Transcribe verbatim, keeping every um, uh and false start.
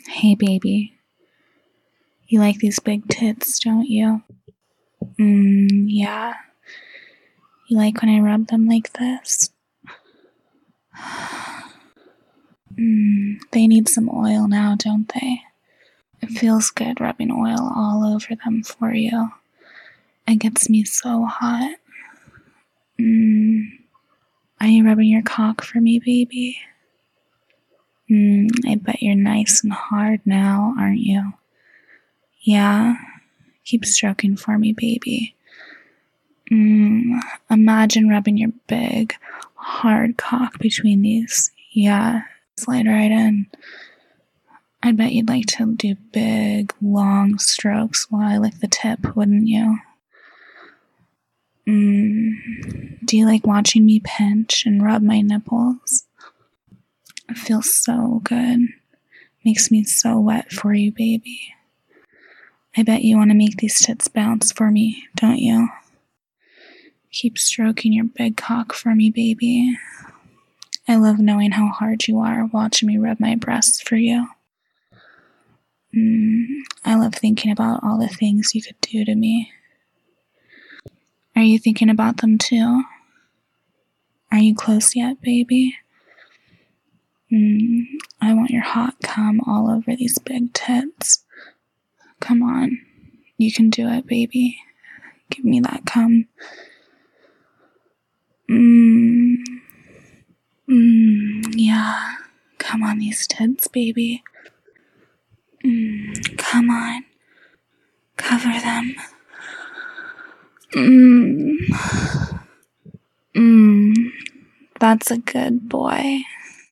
Hey, baby. You like these big tits, don't you? Mmm, yeah. You like when I rub them like this? Mmm, they need some oil now, don't they? It feels good rubbing oil all over them for you. It gets me so hot. Mmm. Are you rubbing your cock for me, baby? Mmm, I bet you're nice and hard now, aren't you? Yeah? Keep stroking for me, baby. Mmm, imagine rubbing your big, hard cock between these. Yeah, slide right in. I bet you'd like to do big, long strokes while I lick the tip, wouldn't you? Mmm, do you like watching me pinch and rub my nipples? It feels so good. Makes me so wet for you, baby. I bet you want to make these tits bounce for me, don't you? Keep stroking your big cock for me, baby. I love knowing how hard you are watching me rub my breasts for you. Mm, I love thinking about all the things you could do to me. Are you thinking about them too? Are you close yet, baby? Mm, I want your hot cum all over these big tits. Come on. You can do it, baby. Give me that cum. Mmm. Mmm, yeah. Come on these tits, baby. Mmm, come on. Cover them. Mmm. Mmm. That's a good boy.